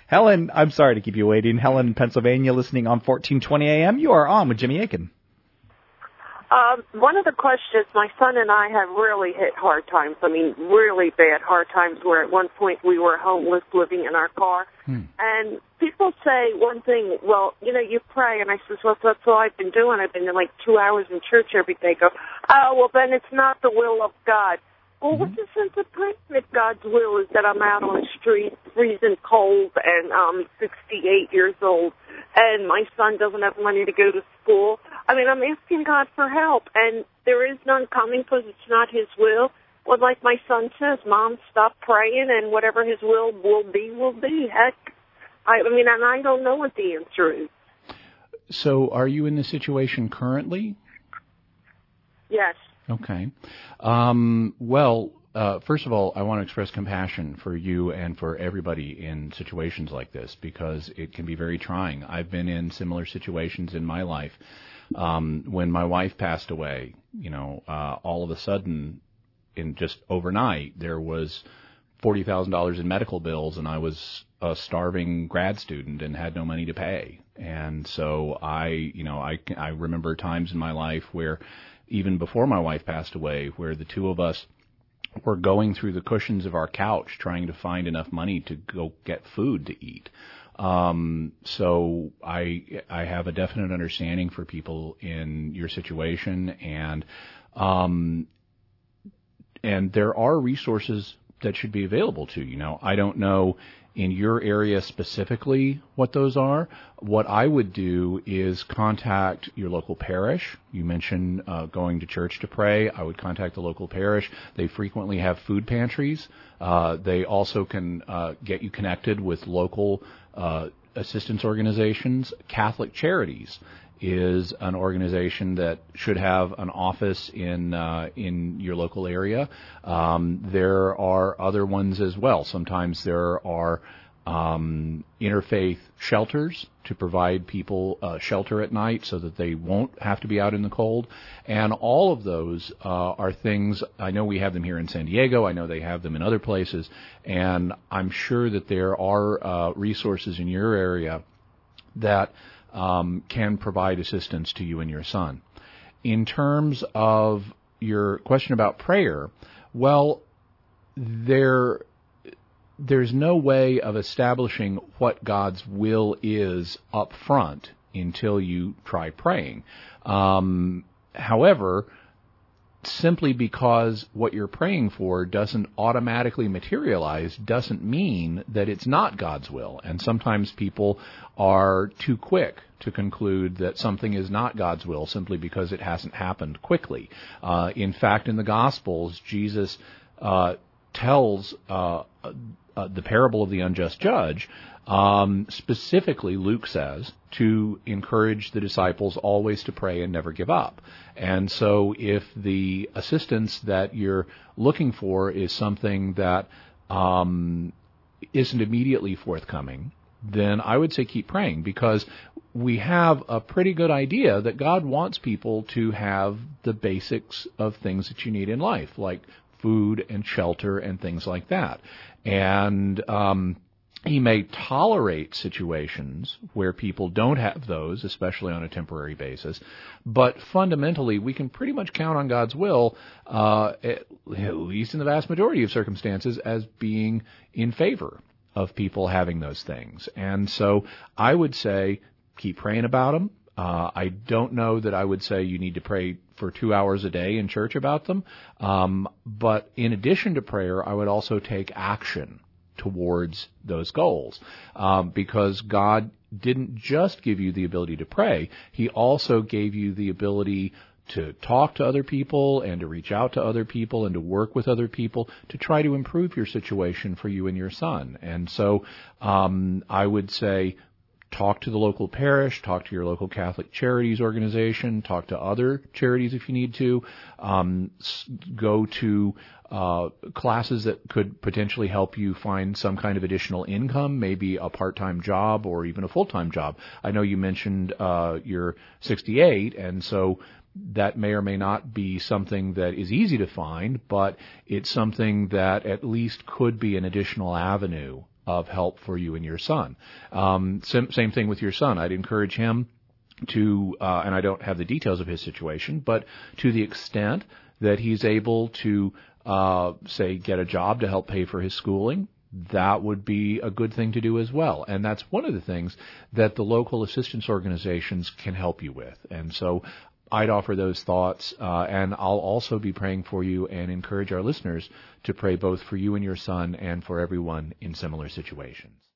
Helen, I'm sorry to keep you waiting. Helen, Pennsylvania, listening on 1420 AM. You are on with Jimmy Akin. One of the questions, my son and I have really hit hard times. I mean, really bad hard times where at one point we were homeless living in our car. And people say one thing, well, you pray. And I says, well, that's all I've been doing. I've been like 2 hours in church every day. Go, oh, well, then it's not the will of God. Well, what's the sense of praying if God's will is that I'm out on the street freezing cold and I'm 68 years old and my son doesn't have money to go to school? I mean, I'm asking God for help, and there is none coming because it's not His will. Well, like my son says, Mom, stop praying, and whatever His will be, will be. Heck, I mean, and I don't know what the answer is. So are you in this situation currently? Yes. Okay. First of all, I want to express compassion for you and for everybody in situations like this because it can be very trying. I've been in similar situations in my life. When my wife passed away, all of a sudden, in just overnight, there was $40,000 in medical bills, and I was a starving grad student and had no money to pay. And so I remember times in my life where, even before my wife passed away, where the two of us were going through the cushions of our couch trying to find enough money to go get food to eat. So I have a definite understanding for people in your situation, and there are resources that should be available to you. Now, I don't know in your area specifically what those are. What I would do is contact your local parish. You mentioned going to church to pray. I would contact the local parish. They frequently have food pantries. They also can get you connected with local assistance organizations. Catholic Charities is an organization that should have an office in your local area. There are other ones as well. Sometimes there are interfaith shelters to provide people shelter at night so that they won't have to be out in the cold. And all of those are things, I know we have them here in San Diego, I know they have them in other places, and I'm sure that there are resources in your area that can provide assistance to you and your son. In terms of your question about prayer, well, there's no way of establishing what God's will is up front until you try praying. However, simply because what you're praying for doesn't automatically materialize doesn't mean that it's not God's will. And sometimes people are too quick to conclude that something is not God's will simply because it hasn't happened quickly. In fact, in the Gospels, Jesus tells the parable of the unjust judge. Specifically, Luke says to encourage the disciples always to pray and never give up. And so if the assistance that you're looking for is something that isn't immediately forthcoming, then I would say keep praying, because we have a pretty good idea that God wants people to have the basics of things that you need in life, like food and shelter and things like that. And He may tolerate situations where people don't have those, especially on a temporary basis. But fundamentally, we can pretty much count on God's will, at least in the vast majority of circumstances, as being in favor of people having those things. And so I would say keep praying about them. I don't know that I would say you need to pray for 2 hours a day in church about them. But in addition to prayer, I would also take action towards those goals, because God didn't just give you the ability to pray. He also gave you the ability to talk to other people and to reach out to other people and to work with other people to try to improve your situation for you and your son. And so I would say talk to the local parish, talk to your local Catholic Charities organization, talk to other charities if you need to, go to classes that could potentially help you find some kind of additional income, maybe a part-time job or even a full-time job. I know you mentioned you're 68, and so that may or may not be something that is easy to find, but it's something that at least could be an additional avenue of help for you and your son. Same thing with your son. I'd encourage him to, and I don't have the details of his situation, but to the extent that he's able to, say, get a job to help pay for his schooling, that would be a good thing to do as well. And that's one of the things that the local assistance organizations can help you with. And so I'd offer those thoughts, and I'll also be praying for you and encourage our listeners to pray both for you and your son and for everyone in similar situations.